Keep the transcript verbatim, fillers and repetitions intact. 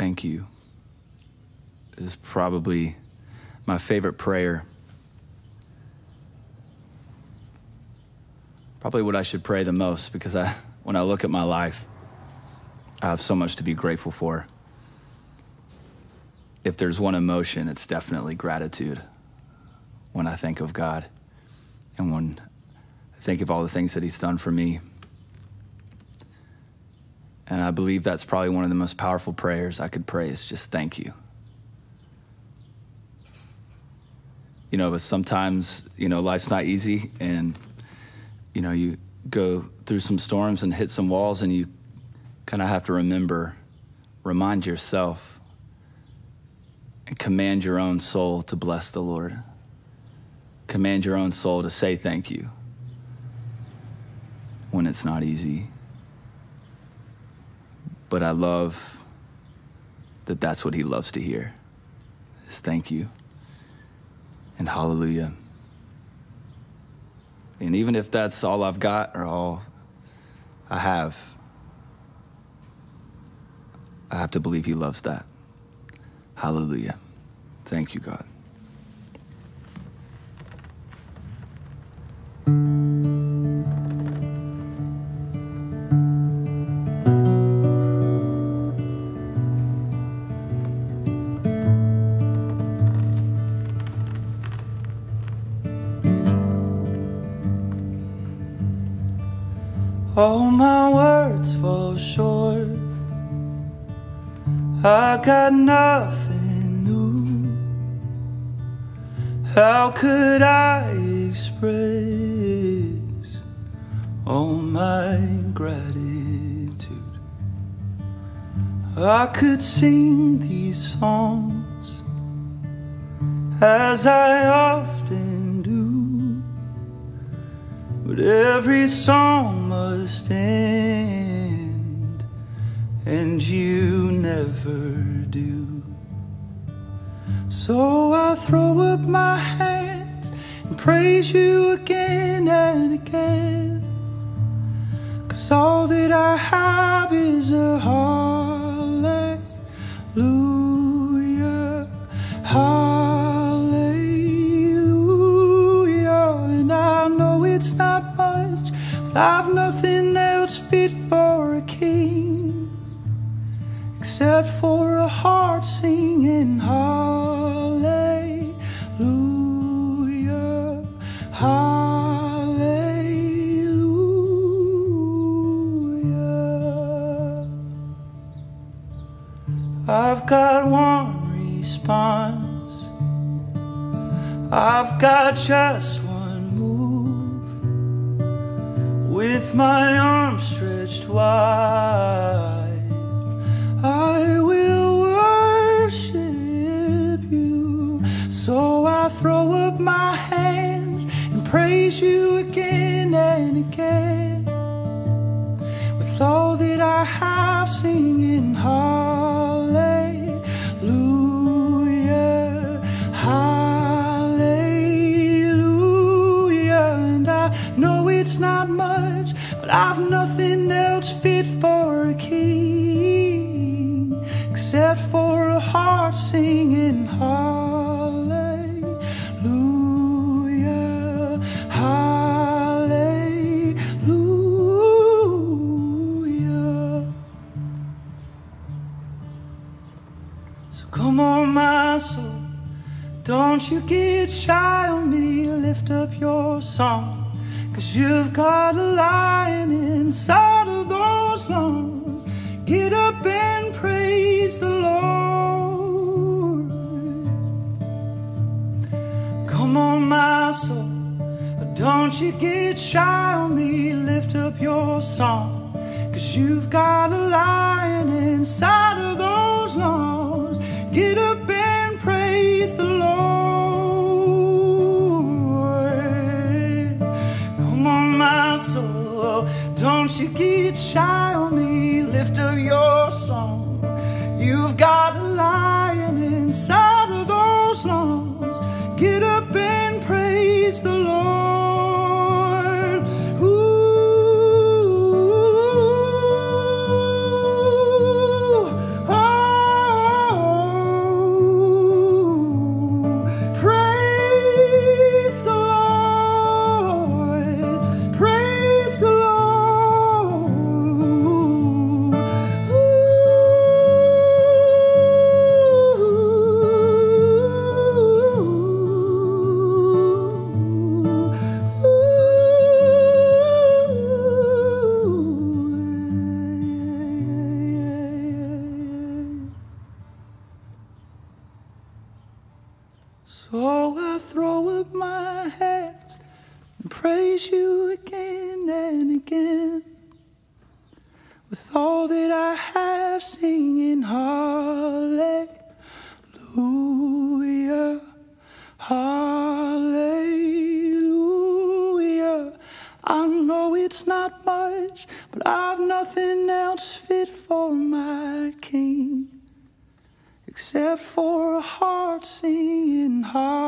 thank you is probably my favorite prayer. Probably what I should pray the most, because I, when I look at my life, I have so much to be grateful for. If there's one emotion, it's definitely gratitude when I think of God and when I think of all the things that he's done for me. And I believe that's probably one of the most powerful prayers I could pray, is just thank you. You know, but sometimes, you know, life's not easy, and, you know, you go through some storms and hit some walls, and you kind of have to remember, remind yourself, and command your own soul to bless the Lord. Command your own soul to say thank you when it's not easy. But I love that that's what he loves to hear, is thank you and hallelujah. And even if that's all I've got or all I have, I have to believe he loves that. Hallelujah. Thank you, God. All my words fall short. I got nothing new. How could I express all my gratitude? I could sing these songs as I often do, but every song must end, and you never do. So I throw up my hands and praise you again and again, 'cause all that I have is a hallelujah, hallelujah. And I know it's not much, but I've nothing else fit for a king except for a heart singing hallelujah, hallelujah. I've got one response, I've got just one move, with my arms stretched wide, I will worship you. So I throw up my hands and praise you again and again, with all that I have, singing hallelujah, hallelujah. And I know it's not much, but I've nothing else fit for a king except for a heart singing hallelujah, hallelujah. So come on, my soul, don't you get shy on me, lift up your song, 'cause you've got a lion inside of those lungs. Get up and praise the Lord. Come on, my soul, don't you get shy on me, lift up your song, 'cause you've got a lion inside of those lungs. Get up and praise the Lord. Come on, my soul, don't you get shy on me, lift up your song. You've got a lion inside of those lungs. Get up and praise the Lord. Ooh, oh, praise you again and again. With all that I have, singing hallelujah, hallelujah. I know it's not much, but I've nothing else fit for my King, except for a heart singing hallelujah.